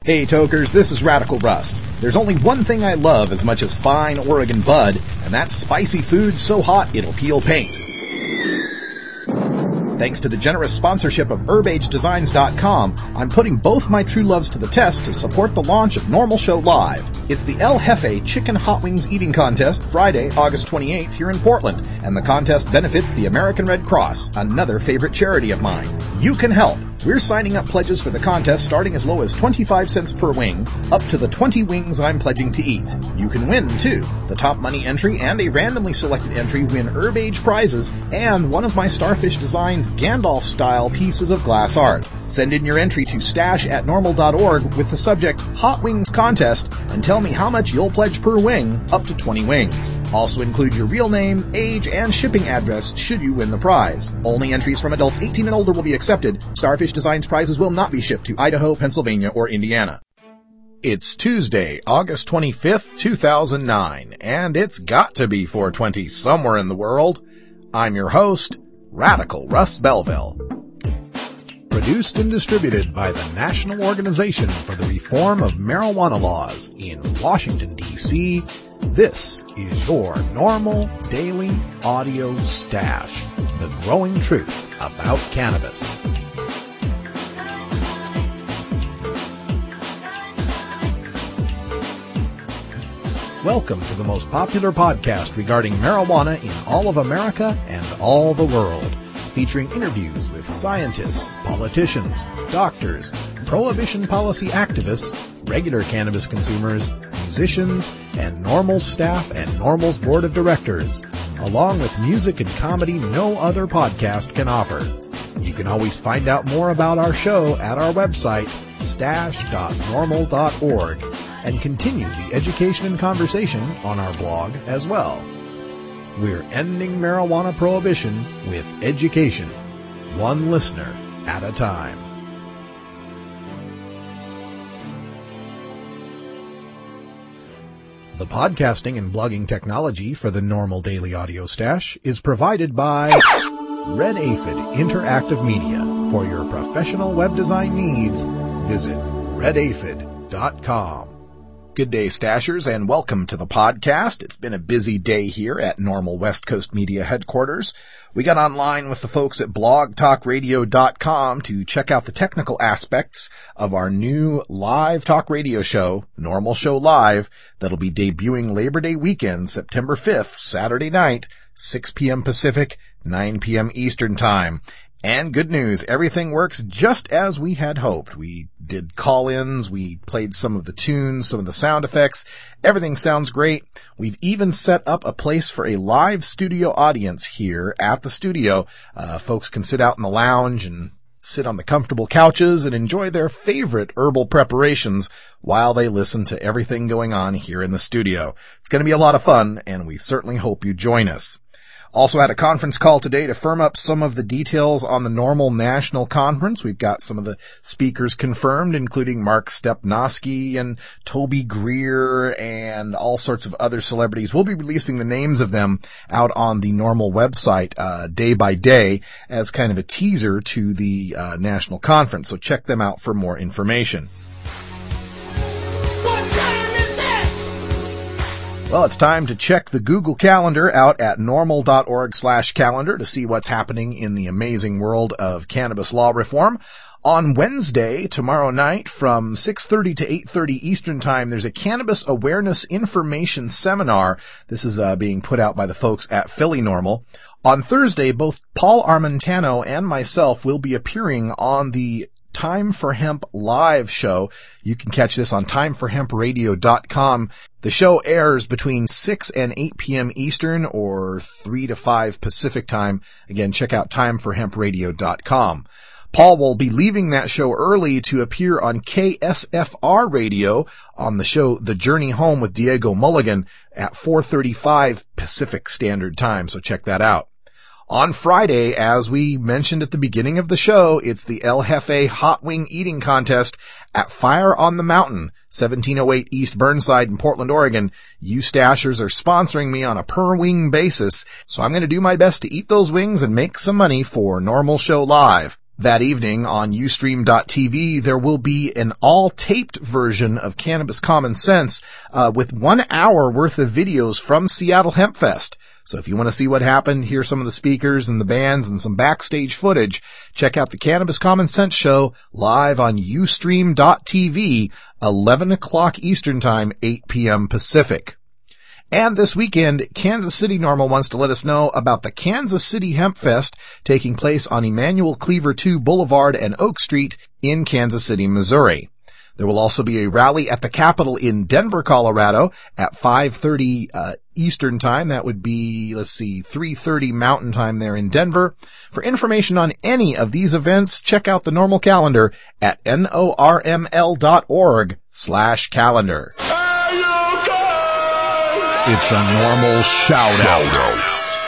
Hey Tokers, this is Radical Russ. There's only one thing I love as much as fine Oregon bud, and that's spicy food so hot it'll peel paint. Thanks to the generous sponsorship of HerbageDesigns.com, I'm putting both my true loves to the test to support the launch of Normal Show Live. It's the El Jefe Chicken Hot Wings Eating Contest Friday, August 28th here in Portland, and the contest benefits the American Red Cross, another favorite charity of mine. You can help. We're signing up pledges for the contest starting as low as 25 cents per wing, up to the 20 wings I'm pledging to eat. You can win, too. The top money entry and a randomly selected entry win Herbage prizes and one of my Starfish Designs Gandalf-style pieces of glass art. Send in your entry to stash@normal.org with the subject Hot Wings Contest and tell me how much you'll pledge per wing, up to 20 wings. Also include your real name, age, and shipping address should you win the prize. Only entries from adults 18 and older will be accepted. Starfish Designs prizes will not be shipped to Idaho, Pennsylvania, or Indiana. It's Tuesday, August 25th, 2009, and it's got to be 420 somewhere in the world. I'm your host, Radical Russ Belville. Produced and distributed by the National Organization for the Reform of Marijuana Laws in Washington, D.C., this is your normal daily audio stash, the growing truth about cannabis. Welcome to the most popular podcast regarding marijuana in all of America and all the world, featuring interviews with scientists, politicians, doctors, prohibition policy activists, regular cannabis consumers, musicians, and NORML staff and NORML's board of directors, along with music and comedy no other podcast can offer. You can always find out more about our show at our website, stash.normal.org, and continue the education and conversation on our blog as well. We're ending marijuana prohibition with education, one listener at a time. The podcasting and blogging technology for the Normal Daily Audio Stash is provided by Red Aphid Interactive Media. For your professional web design needs, visit redaphid.com. Good day, Stashers, and welcome to the podcast. It's been a busy day here at Normal West Coast Media headquarters. We got online with the folks at blogtalkradio.com to check out the technical aspects of our new live talk radio show, Normal Show Live, that'll be debuting Labor Day weekend, September 5th, Saturday night, 6 p.m. Pacific, 9 p.m. Eastern Time. And good news, everything works just as we had hoped. We did call-ins, we played some of the tunes, some of the sound effects. Everything sounds great. We've even set up a place for a live studio audience here at the studio. Folks can sit out in the lounge and sit on the comfortable couches and enjoy their favorite herbal preparations while they listen to everything going on here in the studio. It's going to be a lot of fun, and we certainly hope you join us. Also had a conference call today to firm up some of the details on the Normal National Conference. We've got some of the speakers confirmed, including Mark Stepnoski and Toby Greer and all sorts of other celebrities. We'll be releasing the names of them out on the Normal website day by day as kind of a teaser to the National Conference. So check them out for more information. Well, it's time to check the Google Calendar out at normal.org/calendar to see what's happening in the amazing world of cannabis law reform. On Wednesday, tomorrow night, from 6:30 to 8:30 Eastern Time, there's a Cannabis Awareness Information Seminar. This is being put out by the folks at Philly Normal. On Thursday, both Paul Armentano and myself will be appearing on the Time for Hemp live show. You can catch this on timeforhempradio.com. The show airs between 6 and 8 p.m. Eastern or 3 to 5 Pacific time. Again, check out timeforhempradio.com. Paul will be leaving that show early to appear on KSFR Radio on the show The Journey Home with Diego Mulligan at 4:35 Pacific Standard Time, so check that out. On Friday, as we mentioned at the beginning of the show, it's the El Jefe Hot Wing Eating Contest at Fire on the Mountain, 1708 East Burnside in Portland, Oregon. You Stashers are sponsoring me on a per-wing basis, so I'm going to do my best to eat those wings and make some money for Normal Show Live. That evening on Ustream.tv, there will be an all-taped version of Cannabis Common Sense with 1 hour worth of videos from Seattle Hemp Fest. So if you want to see what happened, hear some of the speakers and the bands and some backstage footage, check out the Cannabis Common Sense show live on Ustream.tv, 11 o'clock Eastern Time, 8 p.m. Pacific. And this weekend, Kansas City Normal wants to let us know about the Kansas City Hemp Fest taking place on Emmanuel Cleaver II Boulevard and Oak Street in Kansas City, Missouri. There will also be a rally at the Capitol in Denver, Colorado at 5:30 Eastern Time. That would be, 3:30 Mountain Time there in Denver. For information on any of these events, check out the Normal calendar at norml.org/calendar. It's a Normal shout-out.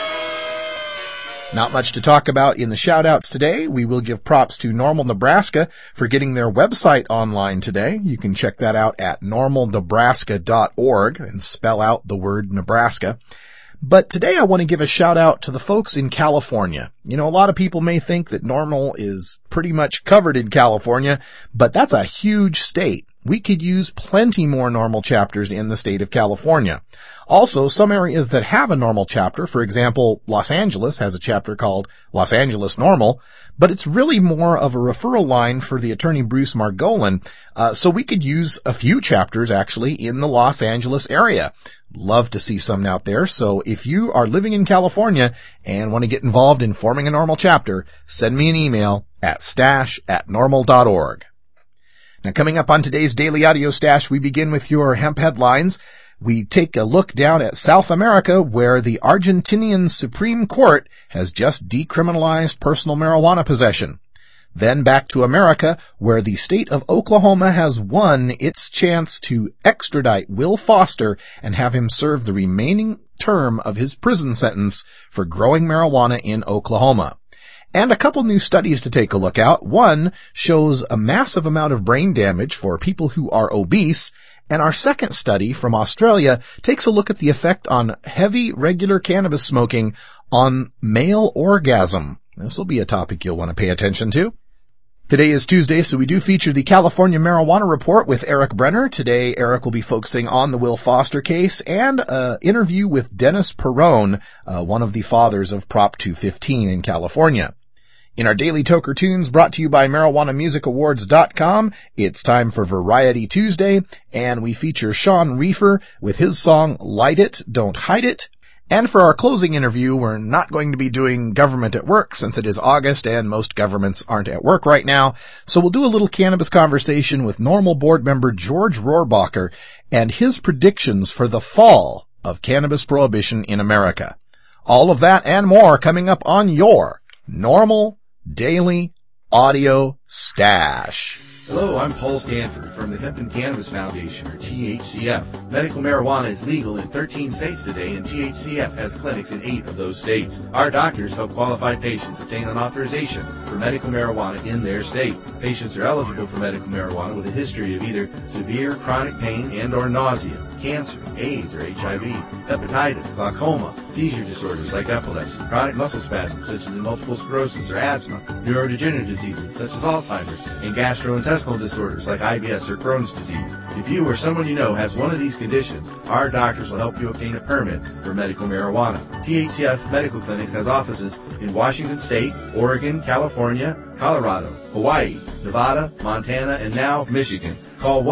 Not much to talk about in the shout-outs today. We will give props to Normal Nebraska for getting their website online today. You can check that out at normalnebraska.org and spell out the word Nebraska. But today I want to give a shout-out to the folks in California. You know, a lot of people may think that Normal is pretty much covered in California, but that's a huge state. We could use plenty more Normal chapters in the state of California. Also, some areas that have a Normal chapter, for example, Los Angeles has a chapter called Los Angeles Normal, but it's really more of a referral line for the attorney Bruce Margolin, so we could use a few chapters actually in the Los Angeles area. Love to see some out there, so if you are living in California and want to get involved in forming a Normal chapter, send me an email at stash@normal.org. Now, coming up on today's Daily Audio Stash, we begin with your hemp headlines. We take a look down at South America, where the Argentinian Supreme Court has just decriminalized personal marijuana possession. Then back to America, where the state of Oklahoma has won its chance to extradite Will Foster and have him serve the remaining term of his prison sentence for growing marijuana in Oklahoma. And a couple new studies to take a look at. One shows a massive amount of brain damage for people who are obese, and our second study from Australia takes a look at the effect on heavy regular cannabis smoking on male orgasm. This will be a topic you'll want to pay attention to. Today is Tuesday, so we do feature the California Marijuana Report with Eric Brenner. Today, Eric will be focusing on the Will Foster case and an interview with Dennis Perrone, one of the fathers of Prop 215 in California. In our Daily Toker Tunes, brought to you by MarijuanaMusicAwards.com, it's time for Variety Tuesday, and we feature Sean Reefer with his song Light It, Don't Hide It. And for our closing interview, we're not going to be doing government at work since it is August and most governments aren't at work right now. So we'll do a little cannabis conversation with Normal board member George Rohrbacher and his predictions for the fall of cannabis prohibition in America. All of that and more coming up on your Normal Daily Audio Stash. Hello, I'm Paul Stanford from the Hemp and Cannabis Foundation, or THCF. Medical marijuana is legal in 13 states today, and THCF has clinics in 8 of those states. Our doctors help qualified patients obtain an authorization for medical marijuana in their state. Patients are eligible for medical marijuana with a history of either severe chronic pain and or nausea, cancer, AIDS or HIV, hepatitis, glaucoma, seizure disorders like epilepsy, chronic muscle spasms such as multiple sclerosis or asthma, neurodegenerative diseases such as Alzheimer's, and gastrointestinal disorders like IBS or Crohn's disease. If you or someone you know has one of these conditions, our doctors will help you obtain a permit for medical marijuana. THCF Medical Clinics has offices in Washington State, Oregon, California, Colorado, Hawaii, Nevada, Montana, and now Michigan. Call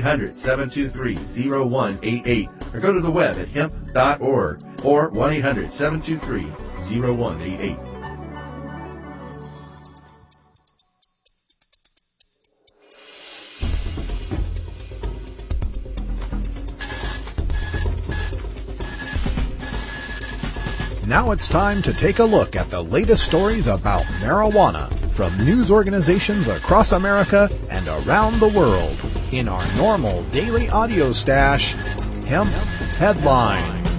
1-800-723-0188 or go to the web at hemp.org or 1-800-723-0188. Now it's time to take a look at the latest stories about marijuana from news organizations across America and around the world in our Normal Daily Audio Stash, Hemp Headlines.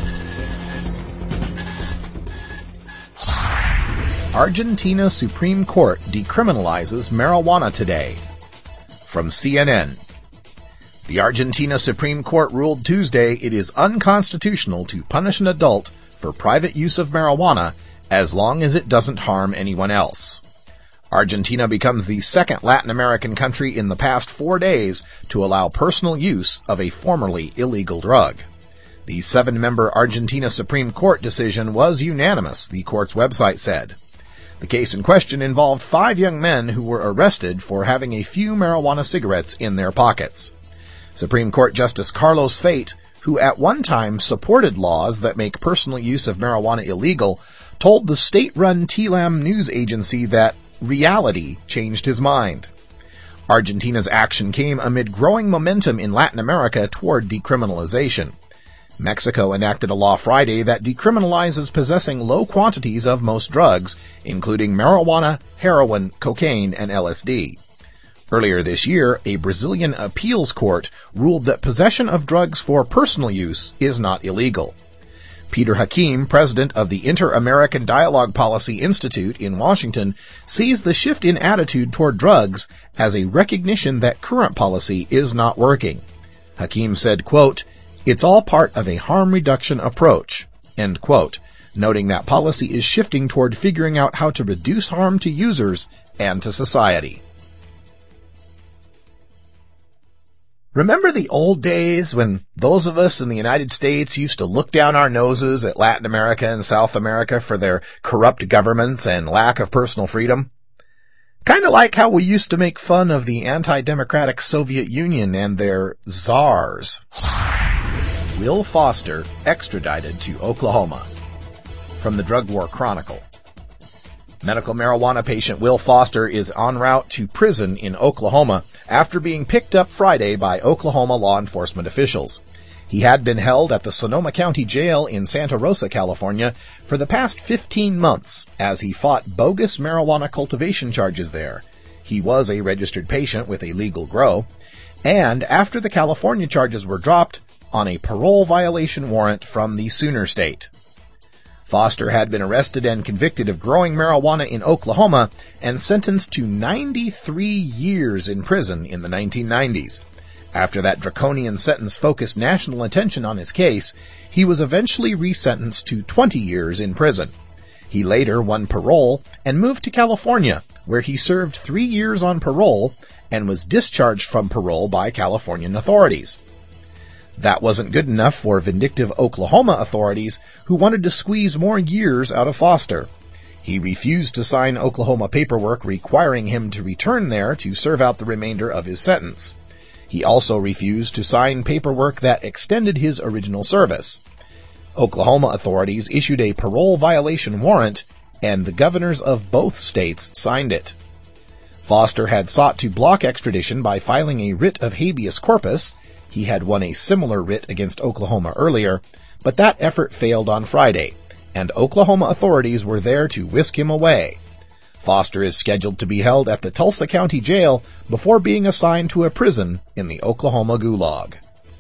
Argentina Supreme Court decriminalizes marijuana today. From CNN. The Argentina Supreme Court ruled Tuesday it is unconstitutional to punish an adult for private use of marijuana as long as it doesn't harm anyone else. Argentina becomes the second Latin American country in the past 4 days to allow personal use of a formerly illegal drug. The 7-member Argentina Supreme Court decision was unanimous, the court's website said. The case in question involved 5 young men who were arrested for having a few marijuana cigarettes in their pockets. Supreme Court Justice Carlos Fate, who at one time supported laws that make personal use of marijuana illegal, told the state-run TLAM news agency that reality changed his mind. Argentina's action came amid growing momentum in Latin America toward decriminalization. Mexico enacted a law Friday that decriminalizes possessing low quantities of most drugs, including marijuana, heroin, cocaine, and LSD. Earlier this year, a Brazilian appeals court ruled that possession of drugs for personal use is not illegal. Peter Hakim, president of the Inter-American Dialogue Policy Institute in Washington, sees the shift in attitude toward drugs as a recognition that current policy is not working. Hakim said, quote, "It's all part of a harm reduction approach," end quote, noting that policy is shifting toward figuring out how to reduce harm to users and to society. Remember the old days when those of us in the United States used to look down our noses at Latin America and South America for their corrupt governments and lack of personal freedom? Kind of like how we used to make fun of the anti-democratic Soviet Union and their czars. Will Foster extradited to Oklahoma. From the Drug War Chronicle. Medical marijuana patient Will Foster is en route to prison in Oklahoma after being picked up Friday by Oklahoma law enforcement officials. He had been held at the Sonoma County Jail in Santa Rosa, California, for the past 15 months as he fought bogus marijuana cultivation charges there. He was a registered patient with a legal grow, and after the California charges were dropped, on a parole violation warrant from the Sooner State. Foster had been arrested and convicted of growing marijuana in Oklahoma and sentenced to 93 years in prison in the 1990s. After that draconian sentence focused national attention on his case, he was eventually resentenced to 20 years in prison. He later won parole and moved to California, where he served 3 years on parole and was discharged from parole by Californian authorities. That wasn't good enough for vindictive Oklahoma authorities who wanted to squeeze more years out of Foster. He refused to sign Oklahoma paperwork requiring him to return there to serve out the remainder of his sentence. He also refused to sign paperwork that extended his original service. Oklahoma authorities issued a parole violation warrant, and the governors of both states signed it. Foster had sought to block extradition by filing a writ of habeas corpus. He had won a similar writ against Oklahoma earlier, but that effort failed on Friday, and Oklahoma authorities were there to whisk him away. Foster is scheduled to be held at the Tulsa County Jail before being assigned to a prison in the Oklahoma Gulag.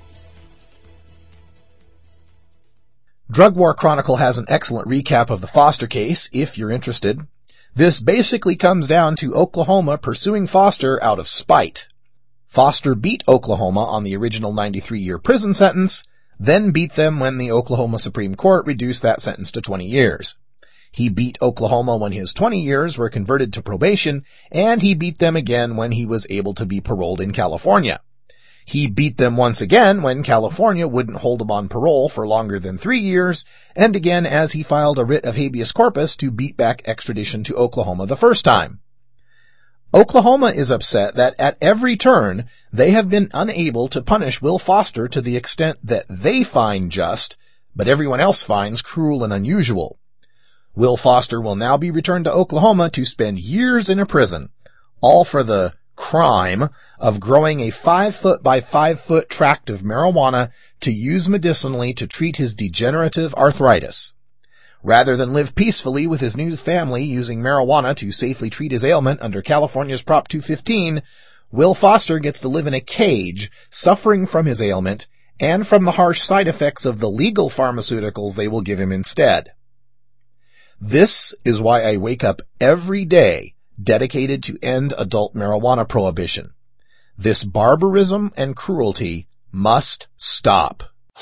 Drug War Chronicle has an excellent recap of the Foster case, if you're interested. This basically comes down to Oklahoma pursuing Foster out of spite. Foster beat Oklahoma on the original 93-year prison sentence, then beat them when the Oklahoma Supreme Court reduced that sentence to 20 years. He beat Oklahoma when his 20 years were converted to probation, and he beat them again when he was able to be paroled in California. He beat them once again when California wouldn't hold him on parole for longer than 3 years, and again as he filed a writ of habeas corpus to beat back extradition to Oklahoma the first time. Oklahoma is upset that at every turn they have been unable to punish Will Foster to the extent that they find just, but everyone else finds cruel and unusual. Will Foster will now be returned to Oklahoma to spend years in a prison, all for the crime of growing a 5-foot by 5-foot tract of marijuana to use medicinally to treat his degenerative arthritis. Rather than live peacefully with his new family using marijuana to safely treat his ailment under California's Prop 215, Will Foster gets to live in a cage, suffering from his ailment and from the harsh side effects of the legal pharmaceuticals they will give him instead. This is why I wake up every day dedicated to end adult marijuana prohibition. This barbarism and cruelty must stop.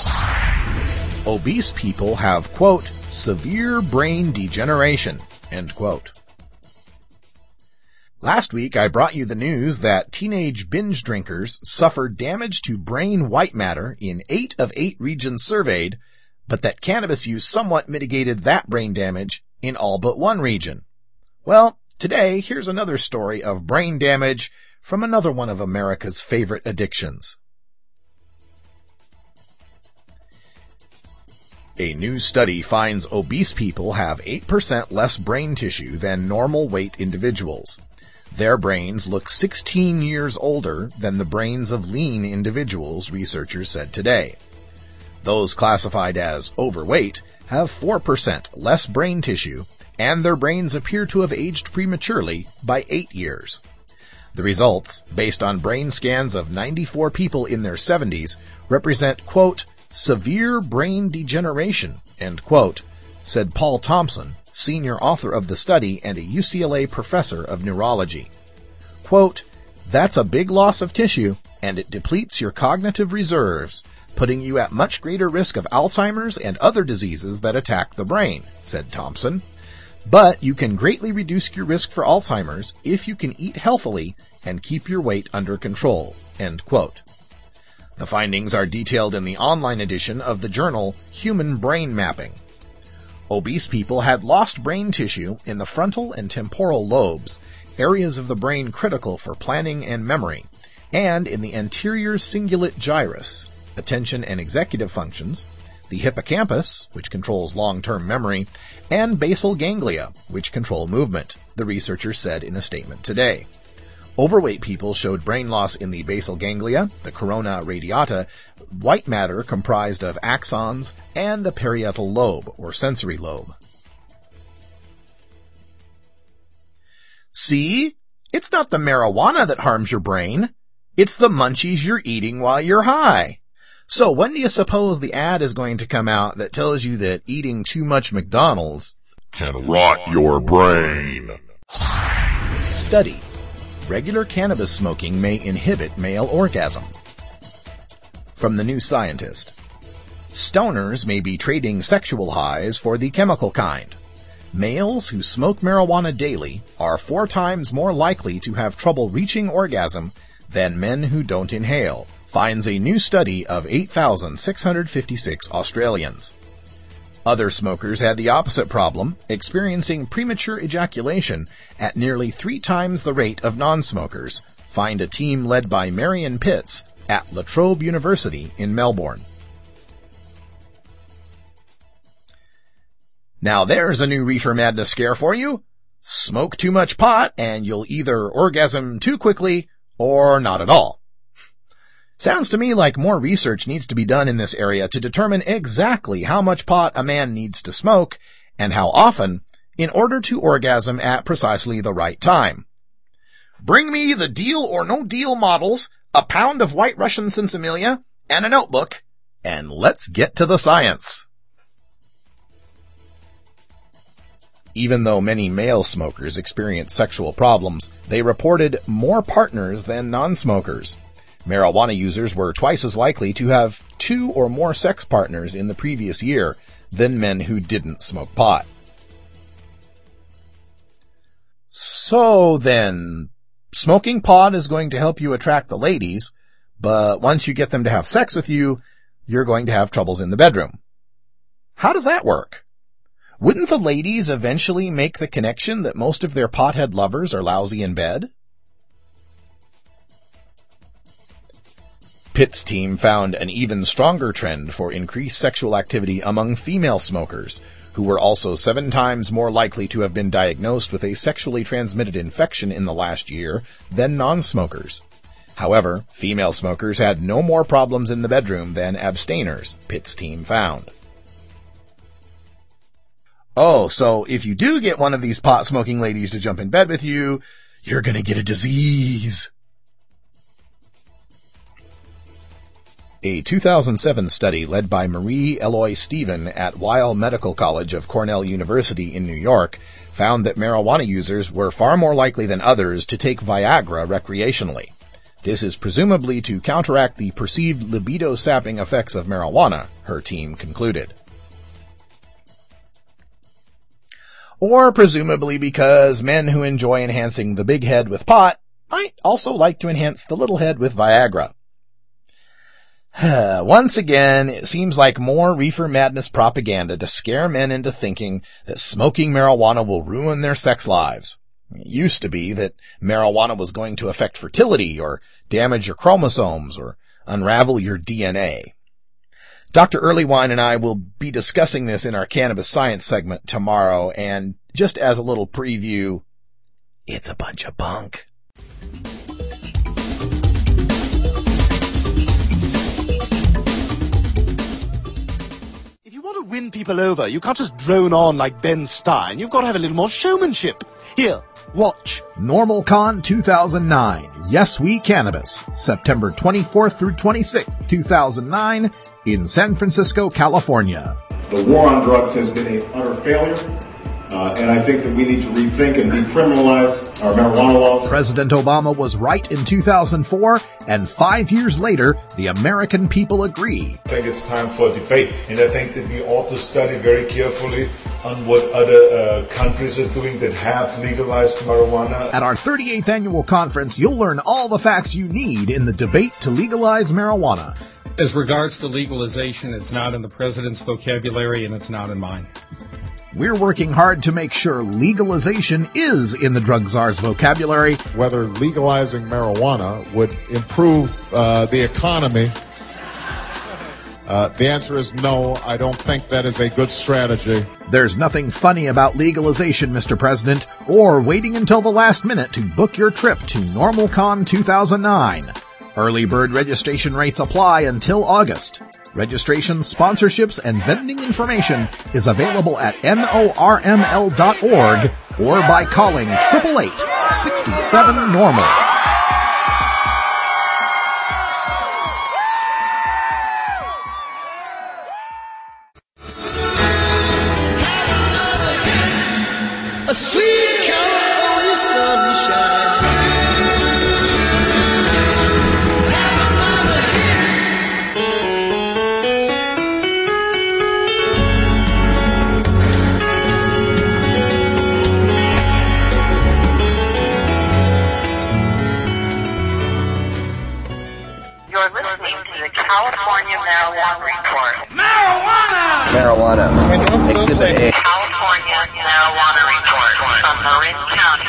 Obese people have, quote, severe brain degeneration, end quote. Last week, I brought you the news that teenage binge drinkers suffered damage to brain white matter in 8 of 8 regions surveyed, but that cannabis use somewhat mitigated that brain damage in all but one region. Well, today, here's another story of brain damage from another one of America's favorite addictions. A new study finds obese people have 8% less brain tissue than normal weight individuals. Their brains look 16 years older than the brains of lean individuals, researchers said today. Those classified as overweight have 4% less brain tissue, and their brains appear to have aged prematurely by 8 years. The results, based on brain scans of 94 people in their 70s, represent, quote, severe brain degeneration, end quote, said Paul Thompson, senior author of the study and a UCLA professor of neurology. Quote, that's a big loss of tissue, and it depletes your cognitive reserves, putting you at much greater risk of Alzheimer's and other diseases that attack the brain, said Thompson. But you can greatly reduce your risk for Alzheimer's if you can eat healthily and keep your weight under control, end quote. The findings are detailed in the online edition of the journal Human Brain Mapping. Obese people had lost brain tissue in the frontal and temporal lobes, areas of the brain critical for planning and memory, and in the anterior cingulate gyrus, attention and executive functions, the hippocampus, which controls long-term memory, and basal ganglia, which control movement, the researchers said in a statement today. Overweight people showed brain loss in the basal ganglia, the corona radiata, white matter comprised of axons, and the parietal lobe, or sensory lobe. See? It's not the marijuana that harms your brain. It's the munchies you're eating while you're high. So when do you suppose the ad is going to come out that tells you that eating too much McDonald's can rot your brain? Study. Regular cannabis smoking may inhibit male orgasm. From the New Scientist. Stoners may be trading sexual highs for the chemical kind. Males who smoke marijuana daily are 4 times more likely to have trouble reaching orgasm than men who don't inhale, finds a new study of 8,656 Australians. Other smokers had the opposite problem, experiencing premature ejaculation at nearly 3 times the rate of non-smokers, find a team led by Marion Pitts at La Trobe University in Melbourne. Now there's a new reefer madness scare for you. Smoke too much pot and you'll either orgasm too quickly or not at all. Sounds to me like more research needs to be done in this area to determine exactly how much pot a man needs to smoke and how often in order to orgasm at precisely the right time. Bring me the deal or no deal models, a pound of White Russian Sinsemilla, and a notebook, and let's get to the science. Even though many male smokers experience sexual problems, they reported more partners than non-smokers. Marijuana users were twice as likely to have 2 or more sex partners in the previous year than men who didn't smoke pot. So then, smoking pot is going to help you attract the ladies, but once you get them to have sex with you, you're going to have troubles in the bedroom. How does that work? Wouldn't the ladies eventually make the connection that most of their pothead lovers are lousy in bed? Pitt's team found an even stronger trend for increased sexual activity among female smokers, who were also 7 times more likely to have been diagnosed with a sexually transmitted infection in the last year than non-smokers. However, female smokers had no more problems in the bedroom than abstainers, Pitt's team found. Oh, so if you do get one of these pot-smoking ladies to jump in bed with you, you're gonna get a disease. A 2007 study led by Marie Eloy Stephen at Weill Medical College of Cornell University in New York found that marijuana users were far more likely than others to take Viagra recreationally. This is presumably to counteract the perceived libido-sapping effects of marijuana, her team concluded. Or presumably because men who enjoy enhancing the big head with pot might also like to enhance the little head with Viagra. Once again, it seems like more reefer madness propaganda to scare men into thinking that smoking marijuana will ruin their sex lives. It used to be that marijuana was going to affect fertility or damage your chromosomes or unravel your DNA. Dr. Earlywine and I will be discussing this in our Cannabis Science segment tomorrow, and just as a little preview, it's a bunch of bunk. If you want to win people over, you can't just drone on like Ben Stein. You've got to have a little more showmanship. Here, watch. NormalCon 2009. Yes, We Cannabis. September 24th through 26th, 2009 in San Francisco, California. The war on drugs has been an utter failure, and I think that we need to rethink and decriminalize our marijuana laws. President Obama was right in 2004, and 5 years later, the American people agree. I think it's time for a debate, and I think that we ought to study very carefully on what other countries are doing that have legalized marijuana. At our 38th annual conference, you'll learn all the facts you need in the debate to legalize marijuana. As regards to legalization, it's not in the president's vocabulary and it's not in mine. We're working hard to make sure legalization is in the drug czar's vocabulary. Whether legalizing marijuana would improve the economy, the answer is no. I don't think that is a good strategy. There's nothing funny about legalization, Mr. President, or waiting until the last minute to book your trip to NormalCon 2009. Early bird registration rates apply until August. Registration, sponsorships, and vending information is available at norml.org or by calling 888-67-NORMAL. A sweet California sunshine. You're listening to the California Marijuana Report. Marijuana. Exhibit A. California Marijuana Report from Marin County,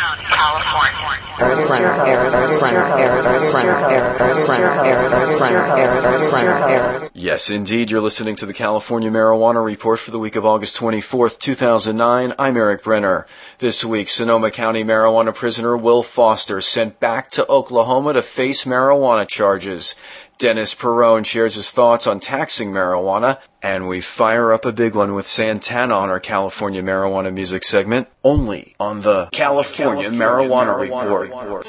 California. Yes, indeed, you're listening to the California Marijuana Report for the week of August 24th, 2009. I'm Eric Brenner. This week, Sonoma County marijuana prisoner Will Foster sent back to Oklahoma to face marijuana charges. Dennis Perrone shares his thoughts on taxing marijuana, and we fire up a big one with Santana on our California Marijuana Music segment, only on the California Marijuana Report.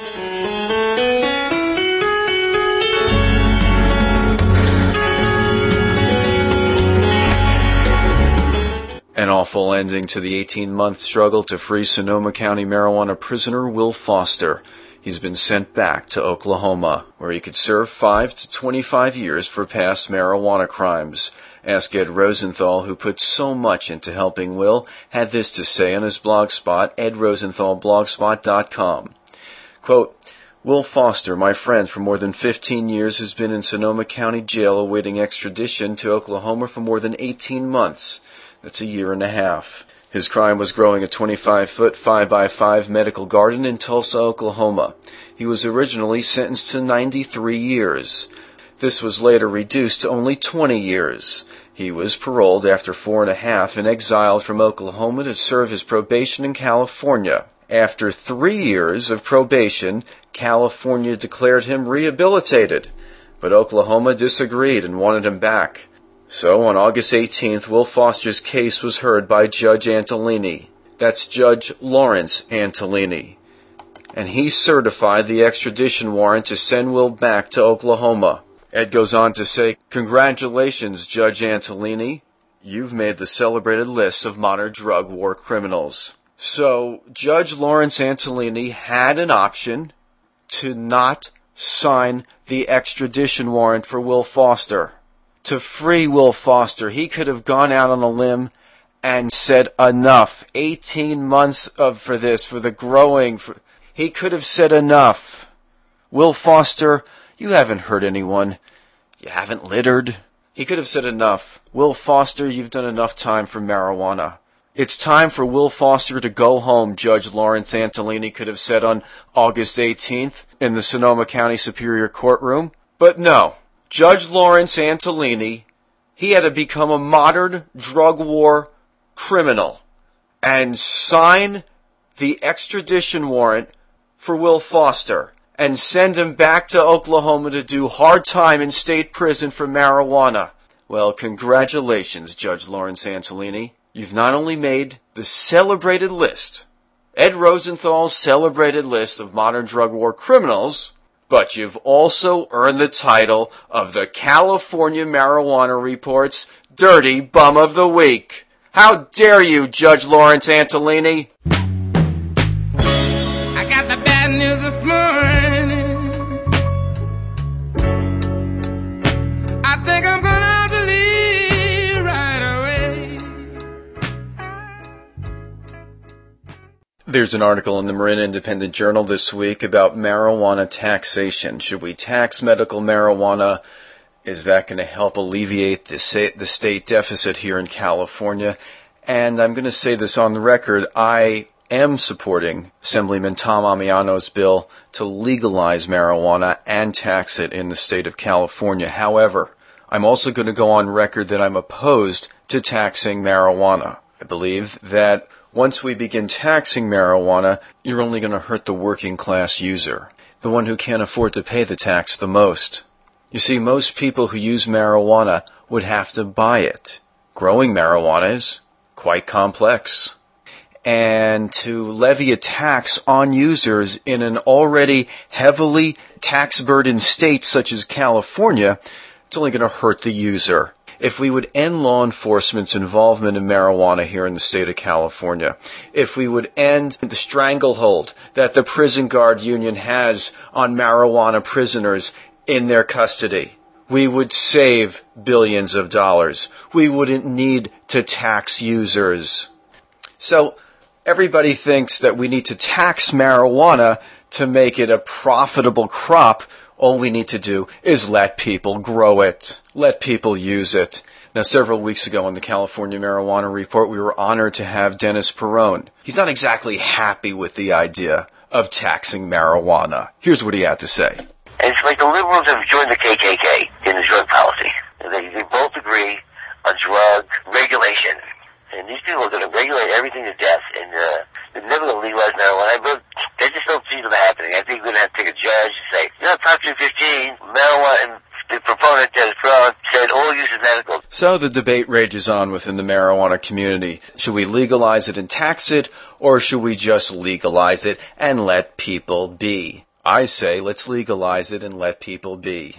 An awful ending to the 18-month struggle to free Sonoma County marijuana prisoner Will Foster. He's been sent back to Oklahoma, where he could serve 5 to 25 years for past marijuana crimes. Ask Ed Rosenthal, who put so much into helping Will, had this to say on his blog spot, edrosenthalblogspot.com. Quote, Will Foster, my friend for more than 15 years, has been in Sonoma County Jail awaiting extradition to Oklahoma for more than 18 months. That's a year and a half. His crime was growing a 25-foot 5x5 medical garden in Tulsa, Oklahoma. He was originally sentenced to 93 years. This was later reduced to only 20 years. He was paroled after 4.5 and exiled from Oklahoma to serve his probation in California. After 3 years of probation, California declared him rehabilitated, but Oklahoma disagreed and wanted him back. So, on August 18th, Will Foster's case was heard by Judge Antolini. That's Judge Lawrence Antolini. And he certified the extradition warrant to send Will back to Oklahoma. Ed goes on to say, Congratulations, Judge Antolini. You've made the celebrated list of modern drug war criminals. So, Judge Lawrence Antolini had an option to not sign the extradition warrant for Will Foster. To free Will Foster, he could have gone out on a limb and said enough. 18 months for the growing. He could have said enough. Will Foster, you haven't hurt anyone. You haven't littered. He could have said enough. Will Foster, you've done enough time for marijuana. It's time for Will Foster to go home, Judge Lawrence Antolini could have said on August 18th in the Sonoma County Superior Courtroom. But no, Judge Lawrence Antolini, he had to become a modern drug war criminal and sign the extradition warrant for Will Foster and send him back to Oklahoma to do hard time in state prison for marijuana. Well, congratulations, Judge Lawrence Antolini. You've not only made the celebrated list, Ed Rosenthal's celebrated list of modern drug war criminals, but you've also earned the title of the California Marijuana Report's Dirty Bum of the Week. How dare you, Judge Lawrence Antolini? I got the bad news this morning. I think I'm gonna have to leave right away. There's an article in the Marin Independent Journal this week about marijuana taxation. Should we tax medical marijuana? Is that going to help alleviate the state deficit here in California? And I'm going to say this on the record. I am supporting Assemblyman Tom Amiano's bill to legalize marijuana and tax it in the state of California. However, I'm also going to go on record that I'm opposed to taxing marijuana. I believe that once we begin taxing marijuana, you're only going to hurt the working class user, the one who can't afford to pay the tax the most. You see, most people who use marijuana would have to buy it. Growing marijuana is quite complex. And to levy a tax on users in an already heavily tax-burdened state such as California, it's only going to hurt the user. If we would end law enforcement's involvement in marijuana here in the state of California, if we would end the stranglehold that the prison guard union has on marijuana prisoners in their custody, we would save billions of dollars. We wouldn't need to tax users. So everybody thinks that we need to tax marijuana to make it a profitable crop. All we need to do is let people grow it. Let people use it. Now, several weeks ago on the California Marijuana Report, we were honored to have Dennis Perrone. He's not exactly happy with the idea of taxing marijuana. Here's what he had to say. It's like the liberals have joined the KKK in the drug policy. They both agree on drug regulation. And these people are going to regulate everything to death. And they're never going to legalize marijuana. They just don't see them happening. I think we're going to have to take a judge and say, Prop 215, marijuana, and the proponent, Dennis Perrone, said all use is medical. So the debate rages on within the marijuana community. Should we legalize it and tax it, or should we just legalize it and let people be? I say let's legalize it and let people be.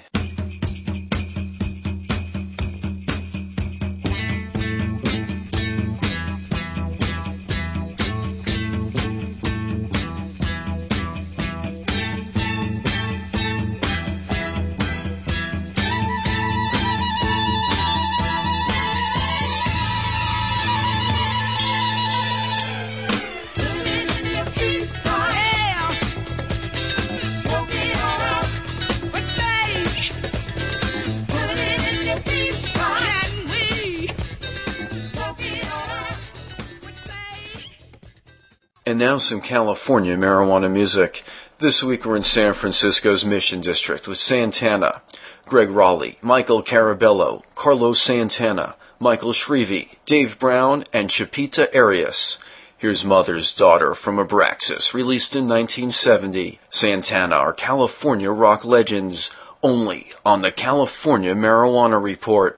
And now some California marijuana music. This week we're in San Francisco's Mission District with Santana, Greg Raleigh, Michael Carabello, Carlos Santana, Michael Shrieve, Dave Brown, and Chapita Arias. Here's Mother's Daughter from Abraxas, released in 1970. Santana are California rock legends, only on the California Marijuana Report.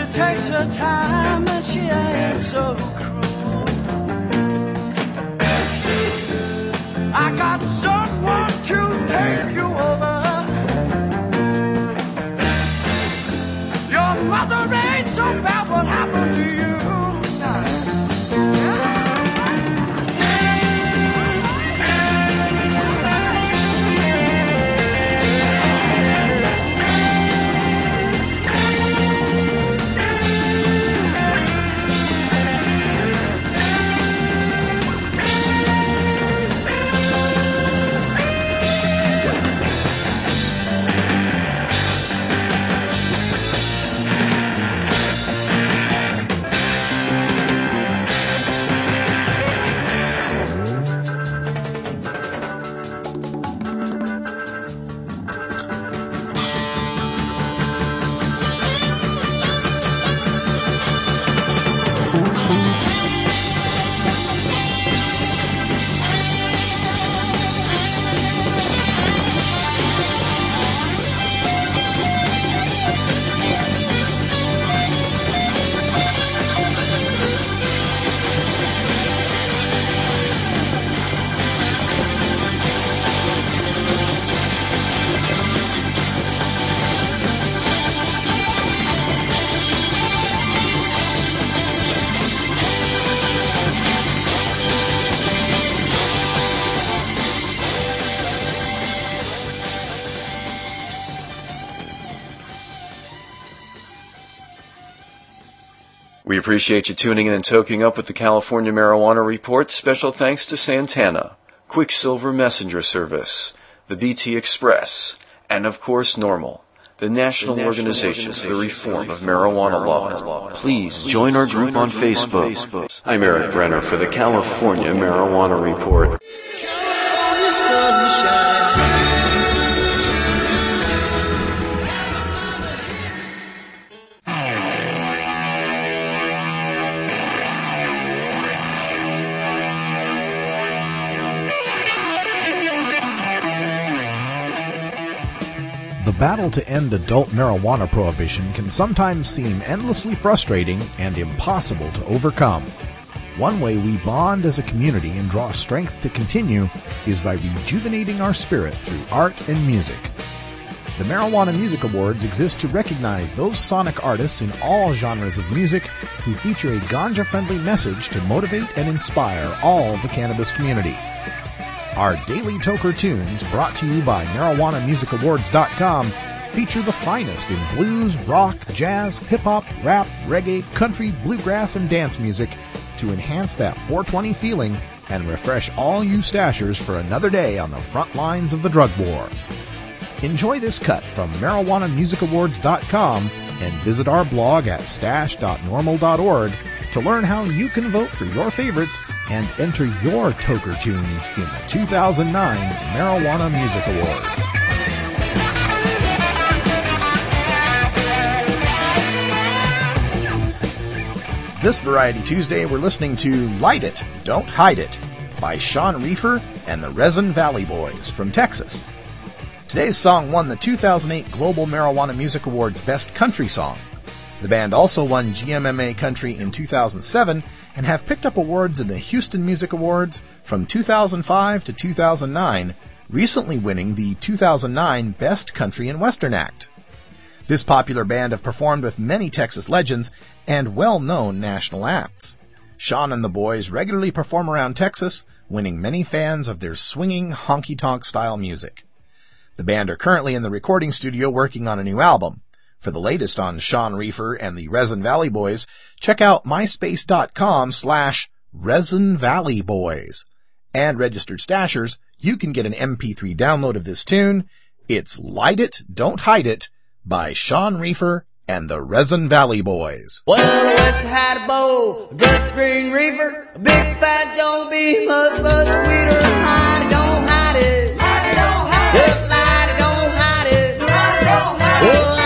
takes her time and she ain't so cruel. I got someone to take you over. Your mother ain't so bad, what happened to you? We appreciate you tuning in and toking up with the California Marijuana Report. Special thanks to Santana, Quicksilver Messenger Service, the BT Express, and of course NORML, the National Organization for the Reform of Marijuana Law. Please join our group on Facebook. I'm Eric Brenner for the California Marijuana Report. The battle to end adult marijuana prohibition can sometimes seem endlessly frustrating and impossible to overcome. One way we bond as a community and draw strength to continue is by rejuvenating our spirit through art and music. The Marijuana Music Awards exist to recognize those sonic artists in all genres of music who feature a ganja-friendly message to motivate and inspire all the cannabis community. Our daily Toker tunes, brought to you by MarijuanaMusicAwards.com, feature the finest in blues, rock, jazz, hip-hop, rap, reggae, country, bluegrass, and dance music to enhance that 420 feeling and refresh all you stashers for another day on the front lines of the drug war. Enjoy this cut from MarijuanaMusicAwards.com and visit our blog at stash.normal.org to learn how you can vote for your favorites and enter your Toker tunes in the 2009 Marijuana Music Awards. This Variety Tuesday, we're listening to Light It, Don't Hide It by Sean Reefer and the Resin Valley Boys from Texas. Today's song won the 2008 Global Marijuana Music Awards Best Country Song. The band also won GMMA Country in 2007 and have picked up awards in the Houston Music Awards from 2005 to 2009, recently winning the 2009 Best Country and Western Act. This popular band have performed with many Texas legends and well-known national acts. Sean and the boys regularly perform around Texas, winning many fans of their swinging honky-tonk style music. The band are currently in the recording studio working on a new album. For the latest on Sean Reefer and the Resin Valley Boys, check out myspace.com/Resin Valley Boys. And registered stashers, you can get an MP3 download of this tune. It's Light It, Don't Hide It by Sean Reefer and the Resin Valley Boys. Well, West had a bowl, good green reefer, a big fat don't be much sweeter. Light it, don't hide it. Light it, don't hide it. Just light it, don't hide it. Light it, don't hide it. Well,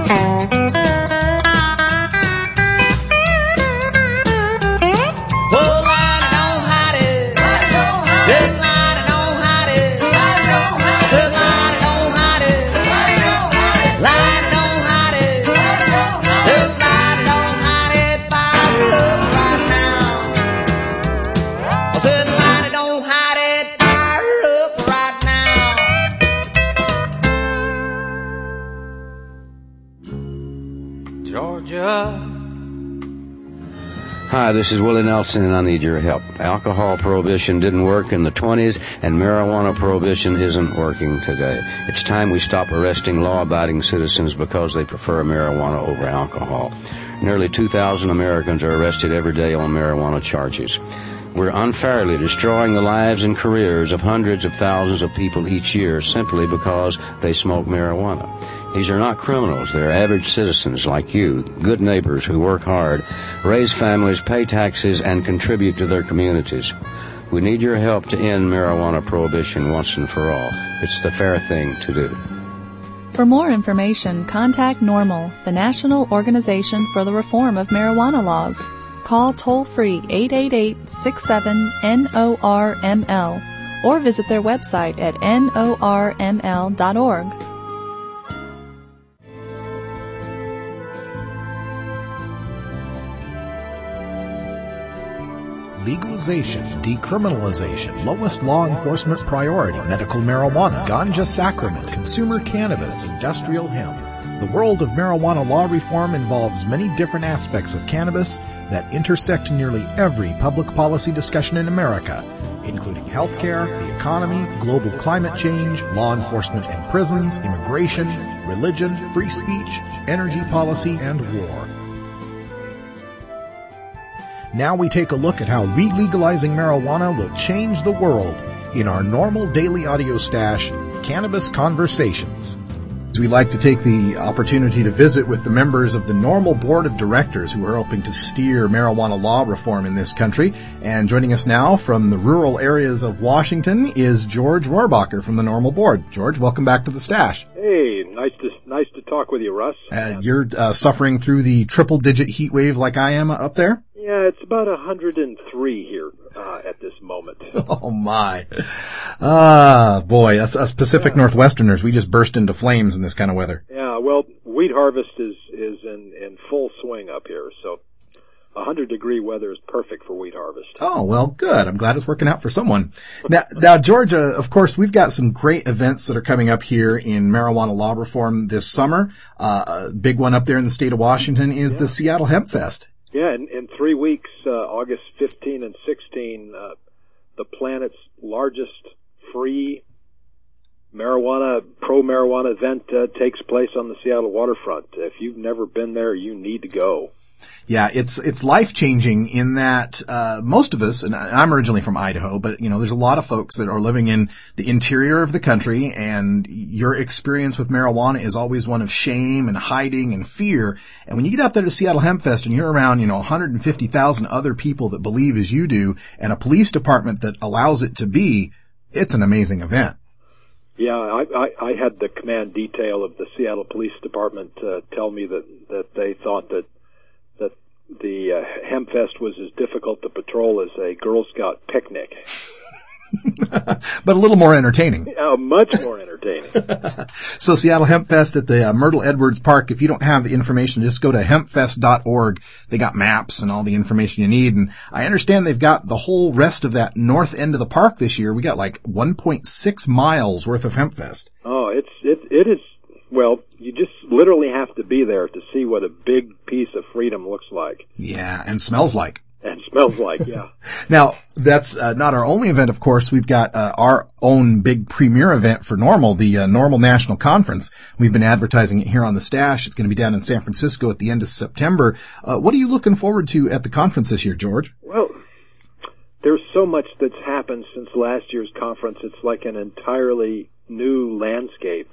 Hi, this is Willie Nelson, and I need your help. Alcohol prohibition didn't work in the 20s, and marijuana prohibition isn't working today. It's time we stop arresting law-abiding citizens because they prefer marijuana over alcohol. Nearly 2,000 Americans are arrested every day on marijuana charges. We're unfairly destroying the lives and careers of hundreds of thousands of people each year simply because they smoke marijuana. These are not criminals. They're average citizens like you, good neighbors who work hard, raise families, pay taxes, and contribute to their communities. We need your help to end marijuana prohibition once and for all. It's the fair thing to do. For more information, contact NORML, the National Organization for the Reform of Marijuana Laws. Call toll-free 888-67-NORML or visit their website at norml.org. Legalization, decriminalization, lowest law enforcement priority, medical marijuana, ganja sacrament, consumer cannabis, industrial hemp. The world of marijuana law reform involves many different aspects of cannabis that intersect nearly every public policy discussion in America, including healthcare, the economy, global climate change, law enforcement and prisons, immigration, religion, free speech, energy policy, and war. Now we take a look at how re-legalizing marijuana will change the world in our normal daily audio stash, Cannabis Conversations. We like to take the opportunity to visit with the members of the NORML Board of Directors who are helping to steer marijuana law reform in this country. And joining us now from the rural areas of Washington is George Rohrbacher from the NORML Board. George, welcome back to the Stash. Hey, nice to talk with you, Russ. You're suffering through the triple-digit heat wave like I am up there? Yeah, it's about 103 here at this moment. Oh, my. Boy, us Pacific Northwesterners, we just burst into flames in this kind of weather. Yeah, well, wheat harvest is in full swing up here, so 100-degree weather is perfect for wheat harvest. Oh, well, good. I'm glad it's working out for someone. Now, Georgia, of course, we've got some great events that are coming up here in marijuana law reform this summer. A big one up there in the state of Washington is the Seattle Hemp Fest. Yeah, in 3 weeks, August 15 and 16, the planet's largest free pro-marijuana event takes place on the Seattle waterfront. If you've never been there, you need to go. Yeah, it's life-changing in that most of us, and I'm originally from Idaho, but there's a lot of folks that are living in the interior of the country, and your experience with marijuana is always one of shame and hiding and fear. And when you get out there to Seattle Hemp Fest and you're around 150,000 other people that believe as you do, and a police department that allows it to be, it's an amazing event. Yeah, I had the command detail of the Seattle Police Department tell me that they thought that the Hemp Fest was as difficult to patrol as a Girl Scout picnic. But a little more entertaining. Much more entertaining. So Seattle Hemp Fest at the Myrtle Edwards Park. If you don't have the information, just go to hempfest.org. They got maps and all the information you need. And I understand they've got the whole rest of that north end of the park this year. We got like 1.6 miles worth of Hemp Fest. Oh, it is. Well, you just literally have to be there to see what a big piece of freedom looks like. Yeah, and smells like. And smells like, yeah. Now, that's not our only event, of course. We've got our own big premier event for NORML, the NORML National Conference. We've been advertising it here on the Stash. It's going to be down in San Francisco at the end of September. What are you looking forward to at the conference this year, George? Well, there's so much that's happened since last year's conference. It's like an entirely new landscape.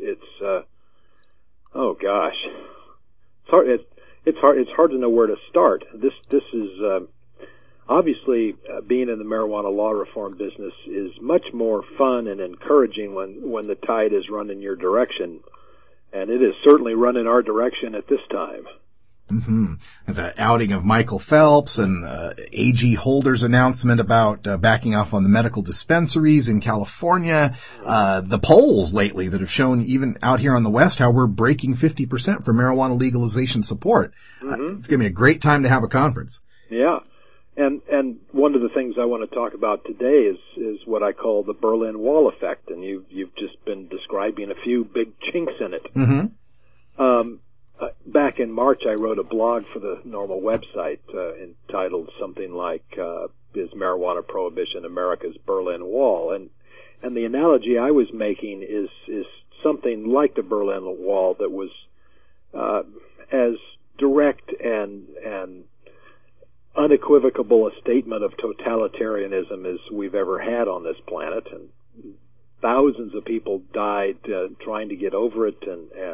Oh gosh, it's hard to know where to start. This is obviously being in the marijuana law reform business is much more fun and encouraging when the tide is running your direction, And it is certainly run in our direction at this time. Mm-hmm. The outing of Michael Phelps and A.G. Holder's announcement about backing off on the medical dispensaries in California. The polls lately that have shown even out here on the West how we're breaking 50% for marijuana legalization support. Mm-hmm. It's going to be a great time to have a conference. Yeah. And one of the things I want to talk about today is what I call the Berlin Wall effect, and you've just been describing a few big chinks in it. Mm-hmm. Back in March, I wrote a blog for the Normal website entitled something like "Is Marijuana Prohibition America's Berlin Wall?" And the analogy I was making is something like the Berlin Wall that was as direct and unequivocal a statement of totalitarianism as we've ever had on this planet, and thousands of people died trying to get over it,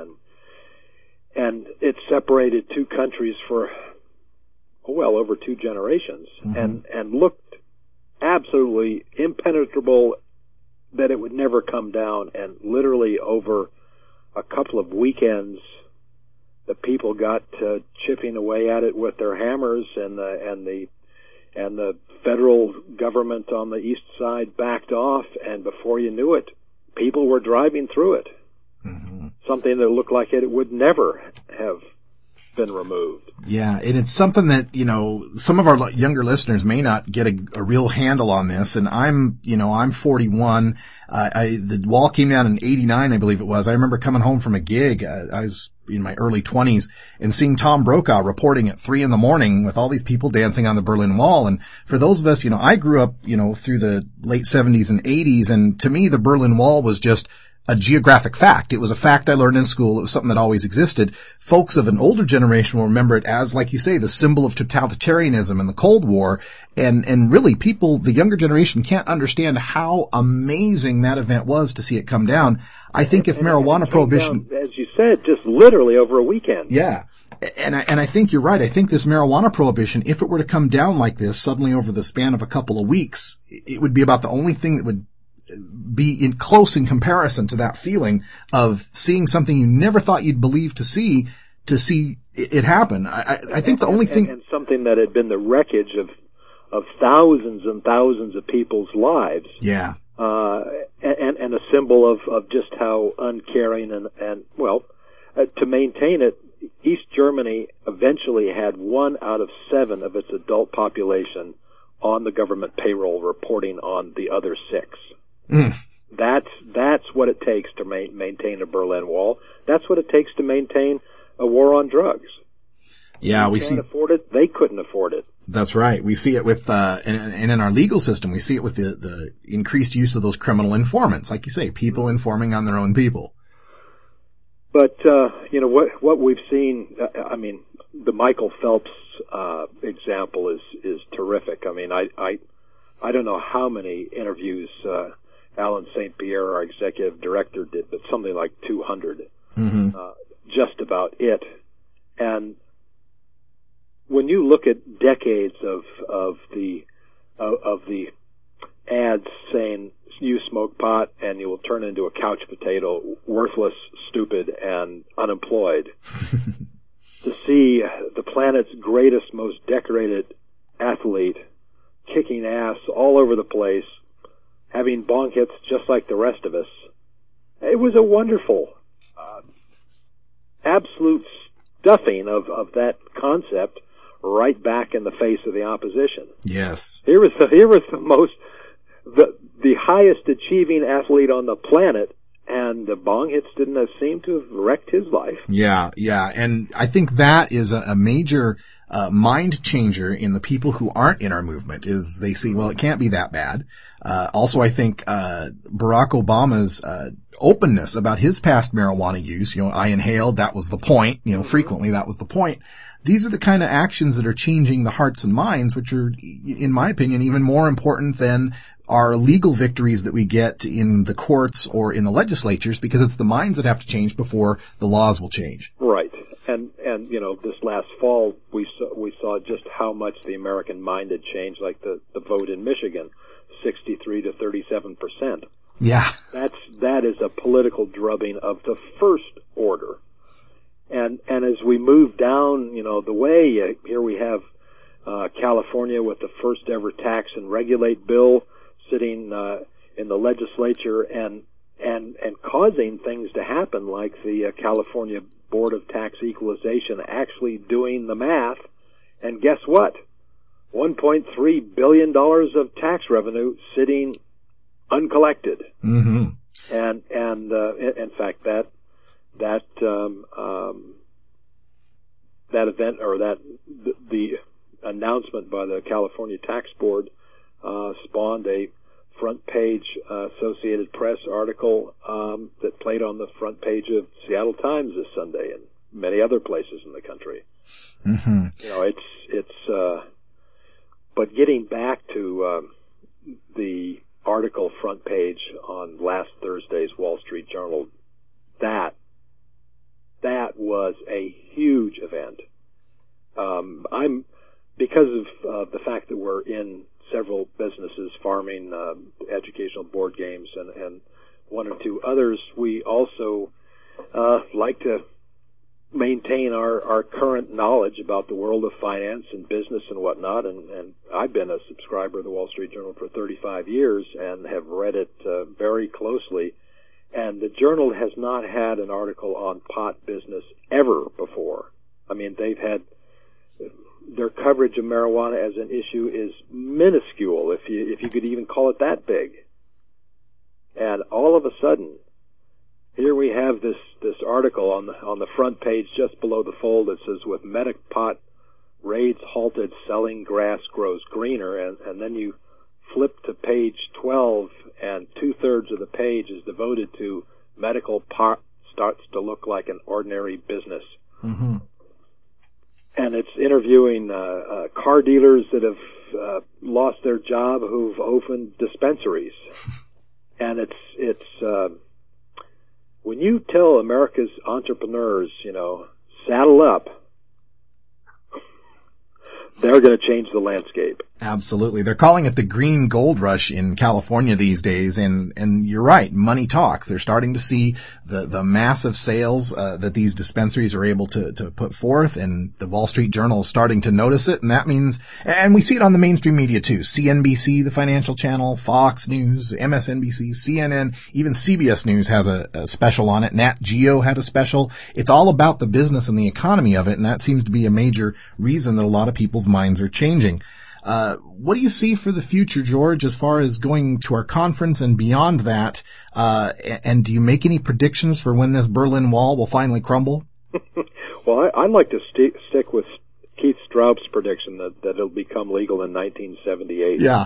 and it separated two countries for well over 2 generations, mm-hmm. and looked absolutely impenetrable, that it would never come down. And literally over a couple of weekends, the people got chipping away at it with their hammers, and the federal government on the east side backed off, and before you knew it, people were driving through it. Mm-hmm. Something that looked like it would never have been removed. Yeah, and it's something that, some of our younger listeners may not get a real handle on this, and I'm 41. The wall came down in 89, I believe it was. I remember coming home from a gig. I was in my early 20s and seeing Tom Brokaw reporting at 3 a.m. with all these people dancing on the Berlin Wall. And for those of us, I grew up, through the late 70s and 80s, and to me, the Berlin Wall was just a geographic fact. It was a fact I learned in school. It was something that always existed. Folks of an older generation will remember it as, like you say, the symbol of totalitarianism and the Cold War. And really, people, the younger generation can't understand how amazing that event was to see it come down. I think if marijuana prohibition, down, as you said, just literally over a weekend. Yeah. And I think you're right. I think this marijuana prohibition, if it were to come down like this suddenly over the span of a couple of weeks, it would be about the only thing that would be close in comparison to that feeling of seeing something you never thought you'd believe to see it happen. I think the only thing, and something that had been the wreckage of thousands and thousands of people's lives. Yeah. And a symbol of just how uncaring and to maintain it, East Germany eventually had 1 out of 7 of its adult population on the government payroll reporting on the other 6. Mm. That's what it takes to maintain a Berlin Wall. That's what it takes to maintain a war on drugs. Yeah, we can't afford it. They couldn't afford it. That's right. We see it with, and in our legal system, we see it with the increased use of those criminal informants, like you say, people informing on their own people. But what we've seen, the Michael Phelps example is terrific. I don't know how many interviews Alan St. Pierre, our executive director, did, but something like 200, mm-hmm. Just about it. And when you look at decades of the ads saying you smoke pot and you will turn into a couch potato, worthless, stupid, and unemployed, to see the planet's greatest, most decorated athlete kicking ass all over the place, having bong hits just like the rest of us. It was a wonderful, absolute stuffing of that concept right back in the face of the opposition. Yes. Here was the highest achieving athlete on the planet, and the bong hits didn't seem to have wrecked his life. Yeah. And I think that is a major mind changer in the people who aren't in our movement, is they see, well, it can't be that bad. Also, I think Barack Obama's openness about his past marijuana use, I inhaled, that was the point, frequently that was the point. These are the kind of actions that are changing the hearts and minds, which are, in my opinion, even more important than our legal victories that we get in the courts or in the legislatures, because it's the minds that have to change before the laws will change. Right. And this last fall, we saw just how much the American mind had changed, like the vote in Michigan. 63 to 37%. Yeah. That is a political drubbing of the first order. And as we move down, the way, here we have California with the first ever tax and regulate bill sitting in the legislature and causing things to happen, like the California Board of Tax Equalization actually doing the math. And guess what? $1.3 billion of tax revenue sitting uncollected. Mm-hmm. And in fact, that event, or the announcement by the California Tax Board spawned a front page Associated Press article that played on the front page of Seattle Times this Sunday and many other places in the country. Mm-hmm. But getting back to the article front page on last Thursday's Wall Street Journal, that was a huge event. Because of the fact that we're in several businesses, farming, educational board games, and one or two others, we also like to maintain our current knowledge about the world of finance and business and whatnot. And I've been a subscriber of the Wall Street Journal for 35 years and have read it very closely. And the Journal has not had an article on pot business ever before. I mean, they've had their coverage of marijuana as an issue is minuscule, if you could even call it that big. And all of a sudden, here we have this article on the front page just below the fold that says, with medic pot raids halted, selling grass grows greener, and then you flip to page 12, and 2/3 of the page is devoted to medical pot starts to look like an ordinary business. Mm-hmm. And it's interviewing car dealers that have lost their job, who've opened dispensaries. And it's when you tell America's entrepreneurs, saddle up, they're going to change the landscape. Absolutely. They're calling it the green gold rush in California these days. And you're right. Money talks. They're starting to see the massive sales, that these dispensaries are able to put forth. And the Wall Street Journal is starting to notice it. And that means, and we see it on the mainstream media too. CNBC, the financial channel, Fox News, MSNBC, CNN, even CBS News has a special on it. Nat Geo had a special. It's all about the business and the economy of it. And that seems to be a major reason that a lot of people's minds are changing. What do you see for the future, George, as far as going to our conference and beyond that? And do you make any predictions for when this Berlin Wall will finally crumble? Well, I'd like to stick with Keith Straub's prediction that it'll become legal in 1978. Yeah.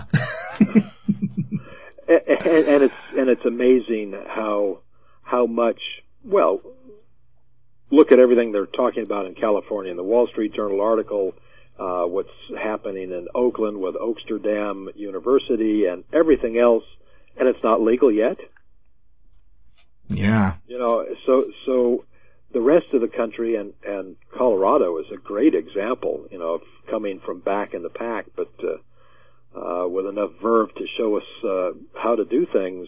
and it's amazing how much, well, look at everything they're talking about in California. In the Wall Street Journal article, what's happening in Oakland with Oaksterdam University and everything else, and it's not legal yet. Yeah. So the rest of the country, and Colorado is a great example, of coming from back in the pack, but with enough verve to show us how to do things.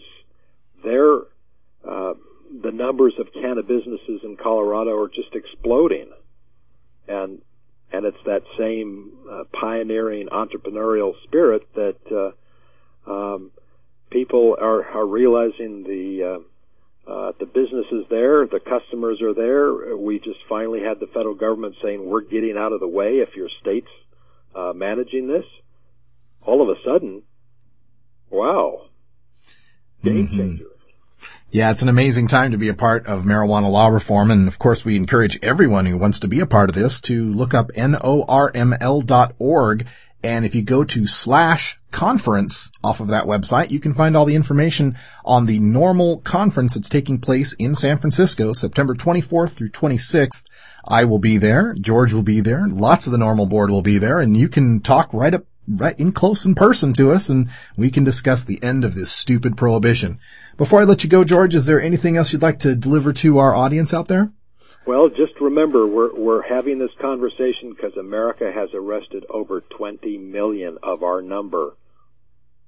The numbers of cannabis businesses in Colorado are just exploding, and it's that same pioneering entrepreneurial spirit that people are realizing the business is there, the customers are there. We just finally had the federal government saying we're getting out of the way if your state's managing this. All of a sudden, wow, game changer. Yeah, it's an amazing time to be a part of marijuana law reform. And of course, we encourage everyone who wants to be a part of this to look up norml.org. And if you go to /conference off of that website, you can find all the information on the NORML conference that's taking place in San Francisco, September 24th through 26th. I will be there. George will be there. Lots of the NORML board will be there. And you can talk right in close in person to us, and we can discuss the end of this stupid prohibition. Before I let you go, George, is there anything else you'd like to deliver to our audience out there? Well, just remember, we're having this conversation because America has arrested over 20 million of our number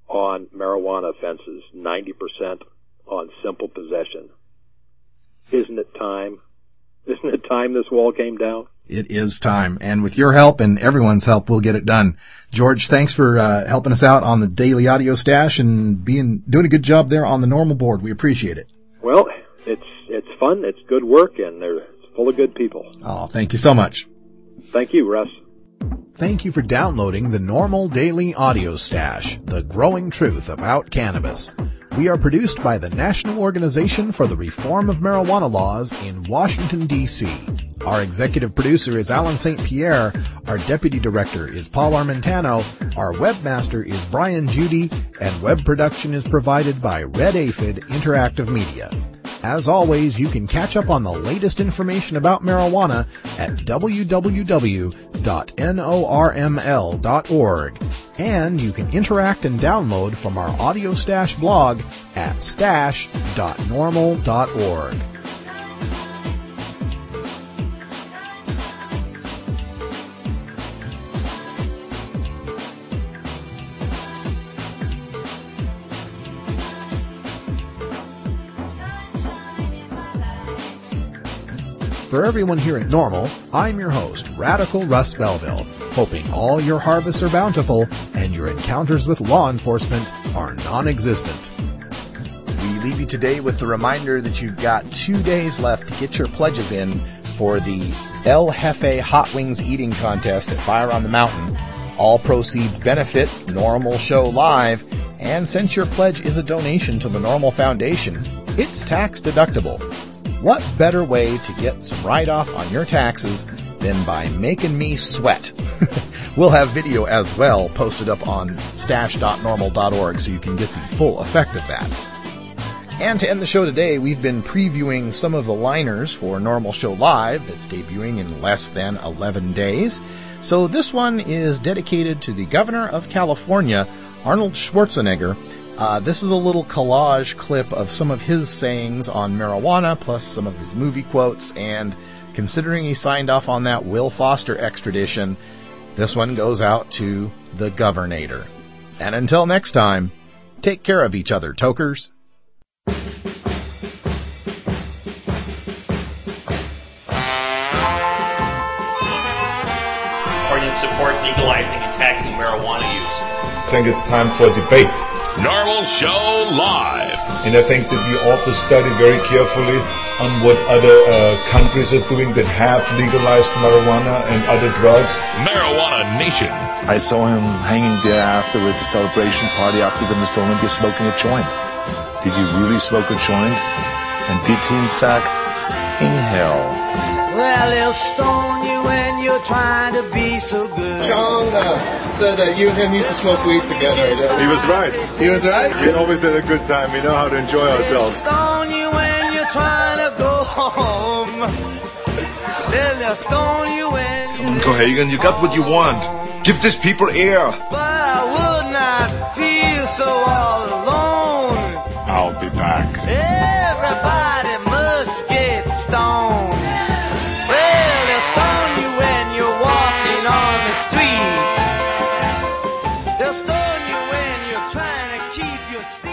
on marijuana offenses, 90% on simple possession. Isn't it time? Isn't it time this wall came down? It is time. And with your help and everyone's help, we'll get it done. George, thanks for helping us out on the Daily Audio Stash and doing a good job there on the normal board. We appreciate it. Well, it's fun, it's good work, and they're full of good people. Oh, thank you so much. Thank you, Russ. Thank you for downloading the Normal Daily Audio Stash, the growing truth about cannabis. We are produced by the National Organization for the Reform of Marijuana Laws in Washington, D.C. Our executive producer is Alan St. Pierre. Our deputy director is Paul Armentano. Our webmaster is Brian Judy. And web production is provided by Red Aphid Interactive Media. As always, you can catch up on the latest information about marijuana at www.norml.org. And you can interact and download from our Audio Stash blog at stash.normal.org. For everyone here at Normal, I'm your host, Radical Russ Belville, hoping all your harvests are bountiful and your encounters with law enforcement are non-existent. We leave you today with the reminder that you've got 2 days left to get your pledges in for the El Jefe Hot Wings Eating Contest at Fire on the Mountain. All proceeds benefit Normal Show Live, and since your pledge is a donation to the Normal Foundation, it's tax deductible. What better way to get some write-off on your taxes than by making me sweat? We'll have video as well posted up on stash.normal.org so you can get the full effect of that. And to end the show today, we've been previewing some of the liners for Normal Show Live that's debuting in less than 11 days. So this one is dedicated to the Governor of California, Arnold Schwarzenegger. This is a little collage clip of some of his sayings on marijuana, plus some of his movie quotes, and considering he signed off on that Will Foster extradition, this one goes out to the Governator. And until next time, take care of each other, tokers. Ordinance support legalizing and taxing marijuana use. I think it's time for debate. Normal Show Live. And I think that we ought to study very carefully on what other countries are doing that have legalized marijuana and other drugs. Marijuana Nation. I saw him hanging there afterwards, a celebration party after the Mr. Olympia smoking a joint. Did he really smoke a joint? And did he in fact inhale? Well, they'll stone you when you're trying to be so good. John said that you and him used to smoke weed together. He was right. He was right? We always had a good time. We know how to enjoy ourselves. They'll stone you when you're trying to go home. They'll stone you when you... Go Hagen, you got what you want. Give these people air. But I would not feel so all alone. I'll be back. Everybody must get stoned. Well, they'll stone you when you're walking on the street. They'll stone you when you're trying to keep your seat.